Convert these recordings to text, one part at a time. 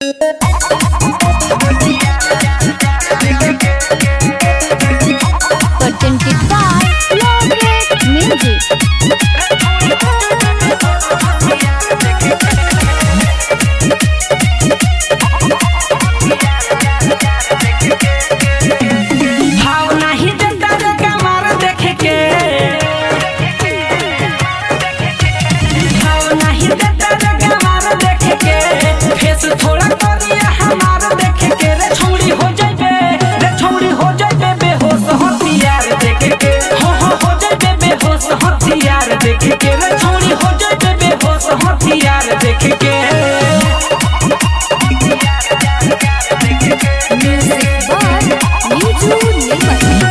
Presented by Love Music. थोड़ा करिया हमार देखे के रे छौड़ी हो जाबे बेहोश हथियार देखे के हो जाबे बेहोश हथियार देखे के रे छौड़ी हो जाबे बेहोश हथियार देखे के Music by Niju Nirmal.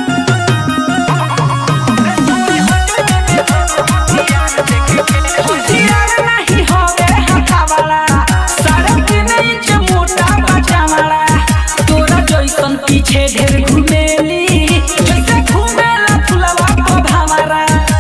हथियार नहीं होवे हथावाला तोरा जैसन पीछे ढेर घुमेली जैसे घुमेला फुलवा पौधा हमारा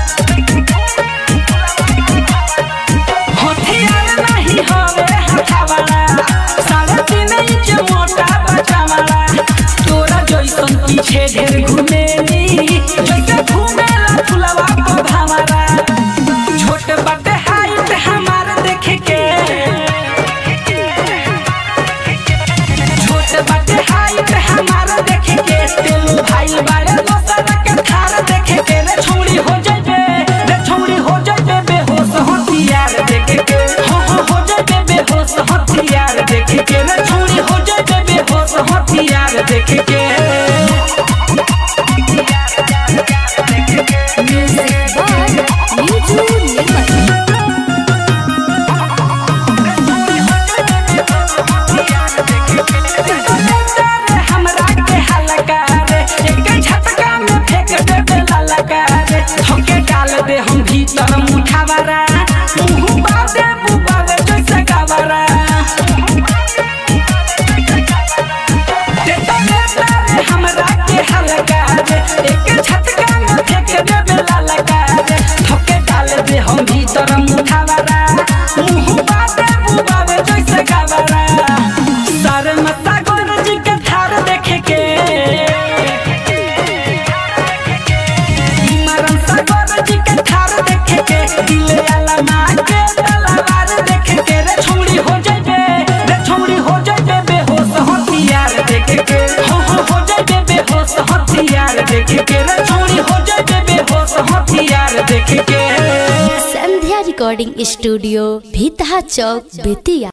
हथियार नहीं होवे हथावाला 3.5 इंच मोटा बचावाला तोरा जैसन पीछे ढेर घुमेली जैसे घुमेला फुलवा पौधा हमारा छोट बटे हाइट हमार देखे के बाटे हाइट हमार देखे के तेलू भाई बारे दोसर के थार देखे के रे छौड़ी हो जाबे बेहोश हथियार देखे के हो जाबे बेहोश हथियार देखे के रे छौड़ी हो जाबे बेहोश हथियार देखे के Music by Niju Nirmal. हमरा के हलका रे एक झटका में फेंक देबे ललका रे धोके डाल दे हम भीतर मुठावरा मुंह बादे बुबावे जैसे गावरा हमरा के हलका रे एक झटका में फेंक देबे ललका रे धोके डाल दे हम भीतर मुठावरा मुंह बादे बुबावे जैसे गावरा सर मसा गोरज के थार देखे के मरम सा गोरज के थार देखे के दिल आला मार के तलवार देखे के रे छौड़ी हो जाबे बेहोश हथियार देखे के हो जाबे बेहोश हथियार देखे के रे छौड़ी हो जाबे बेहोश हथियार देखे के संध्या रिकॉर्डिंग स्टूडियो भीतहा चौक बेतिया।